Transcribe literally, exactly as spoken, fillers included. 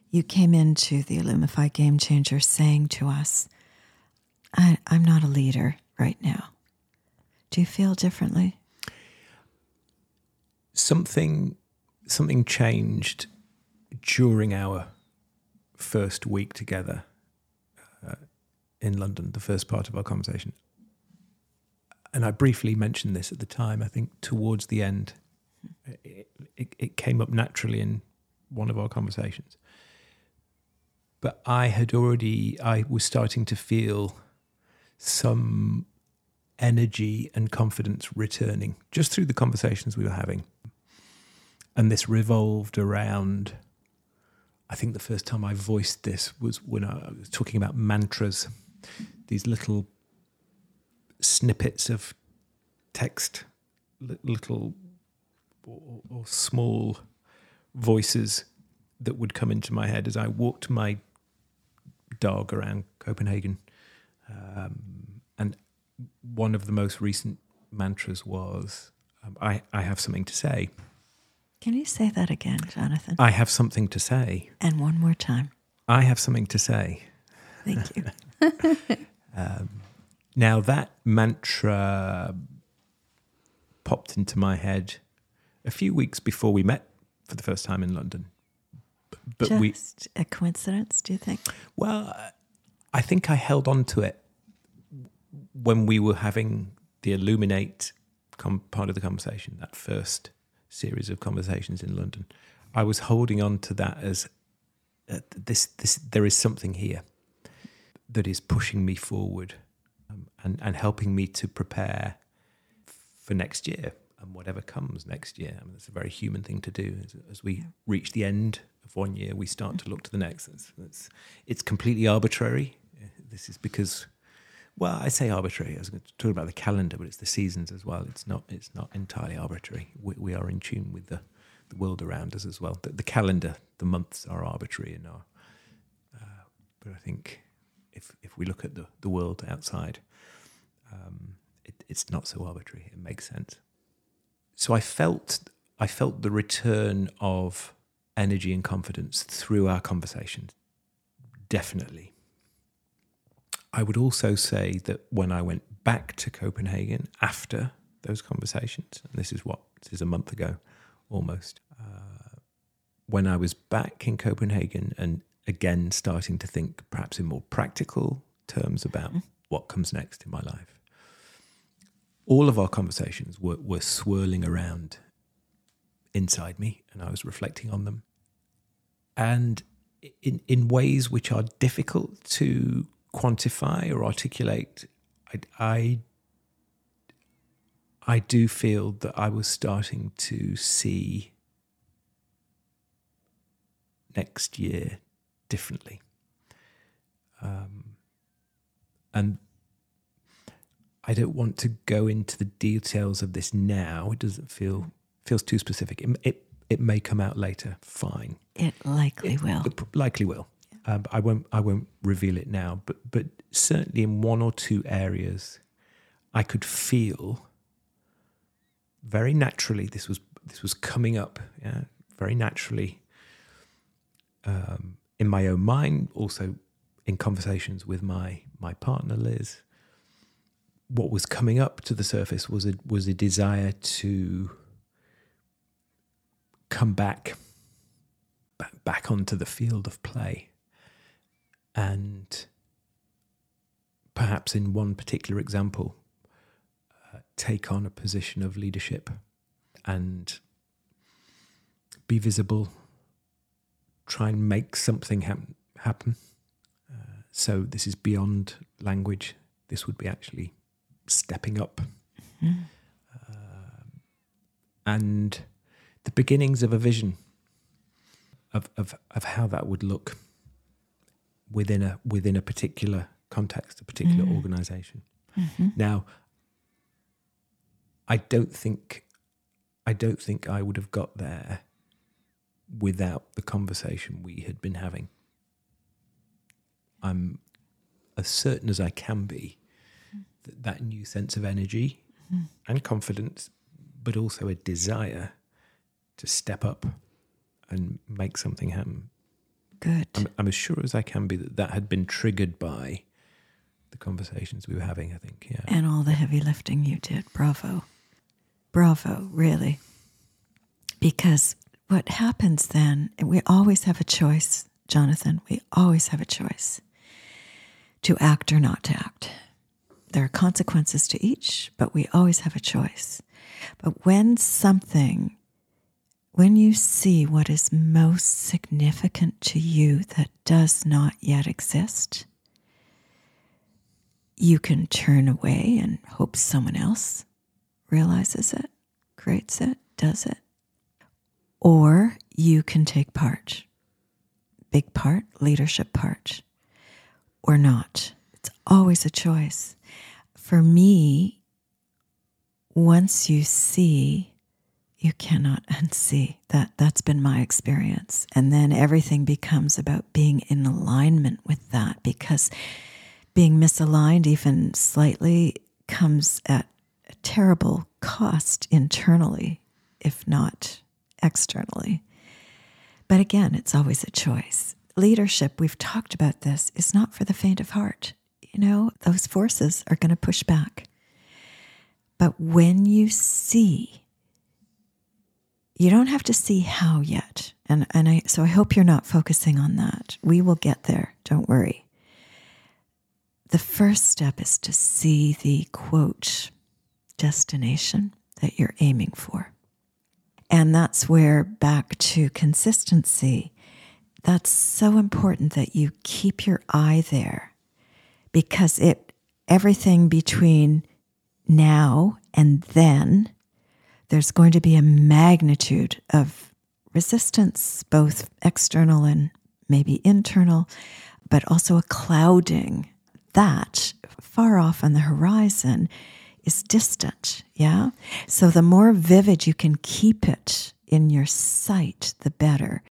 you came into the Illumify Game Changer saying to us, I, I'm not a leader right now. Do you feel differently? Something, something changed during our first week together uh, in London, the first part of our conversation. And I briefly mentioned this at the time. I think towards the end, it, it, it came up naturally in one of our conversations. But I had already, I was starting to feel some energy and confidence returning just through the conversations we were having. And this revolved around, I think the first time I voiced this was when I was talking about mantras, these little snippets of text, little or, or small voices that would come into my head as I walked my dog around Copenhagen. Um, and one of the most recent mantras was, um, I, I have something to say. Can you say that again, Jonathan? I have something to say. And one more time. I have something to say. Thank you. um, now that mantra popped into my head a few weeks before we met for the first time in London. But Just we, a coincidence, do you think? Well, I think I held on to it when we were having the Illuminate com- part of the conversation, that first series of conversations in London. I was holding on to that as uh, this, this, there is something here that is pushing me forward um, and, and helping me to prepare for next year and whatever comes next year. I mean, it's a very human thing to do. As, as we reach the end of one year, we start to look to the next. It's, it's, it's completely arbitrary. This is because, well, I say arbitrary. I was going to talk about the calendar, but it's the seasons as well. It's not. It's not entirely arbitrary. We, we are in tune with the, the world around us as well. The, the calendar, the months are arbitrary, and are. Uh, but I think if if we look at the, the world outside, um, it, it's not so arbitrary. It makes sense. So I felt I felt the return of energy and confidence through our conversations. Definitely. I would also say that when I went back to Copenhagen after those conversations, and this is what, this is a month ago almost, uh, when I was back in Copenhagen and again starting to think perhaps in more practical terms about what comes next in my life, all of our conversations were, were swirling around inside me, and I was reflecting on them. And in, in ways which are difficult to quantify or articulate, I, I, I do feel that I was starting to see next year differently. Um, and I don't want to go into the details of this now. It doesn't feel feels too specific. It it, it may come out later. Fine. It likely it, will. It likely will. Yeah. Um, I won't. I won't reveal it now. But but certainly in one or two areas, I could feel very naturally. This was this was coming up. Yeah, very naturally. Um, in my own mind, also in conversations with my my partner Liz. What was coming up to the surface was a was a desire to come back, back, back onto the field of play, and perhaps in one particular example, uh, take on a position of leadership and be visible, try and make something happen. happen. Uh, so this is beyond language. This would be actually stepping up. Mm-hmm. Uh, and the beginnings of a vision of, of of how that would look within a within a particular context, a particular mm-hmm. organization. Mm-hmm. Now, I don't think I don't think I would have got there without the conversation we had been having. I'm as certain as I can be that that new sense of energy mm-hmm. and confidence, but also a desire to step up and make something happen, good. I'm, I'm as sure as I can be that that had been triggered by the conversations we were having, I think, yeah. And all the heavy lifting you did. Bravo. Bravo, really. Because what happens then, we always have a choice, Jonathan. We always have a choice to act or not to act. There are consequences to each, but we always have a choice. But when something, when you see what is most significant to you that does not yet exist, you can turn away and hope someone else realizes it, creates it, does it. Or you can take part, big part, leadership part, or not. It's always a choice. For me, once you see, you cannot unsee. That, that's been my experience. And then everything becomes about being in alignment with that, because being misaligned even slightly comes at a terrible cost internally, if not externally. But again, it's always a choice. Leadership, we've talked about this, is not for the faint of heart. You know, those forces are going to push back. But when you see, you don't have to see how yet. And, and I, so I hope you're not focusing on that. We will get there. Don't worry. The first step is to see the, quote, destination that you're aiming for. And that's where, back to consistency, that's so important that you keep your eye there, because it everything between now and then, there's going to be a magnitude of resistance, both external and maybe internal, but also a clouding that far off on the horizon is distant, yeah? So the more vivid you can keep it in your sight, the better.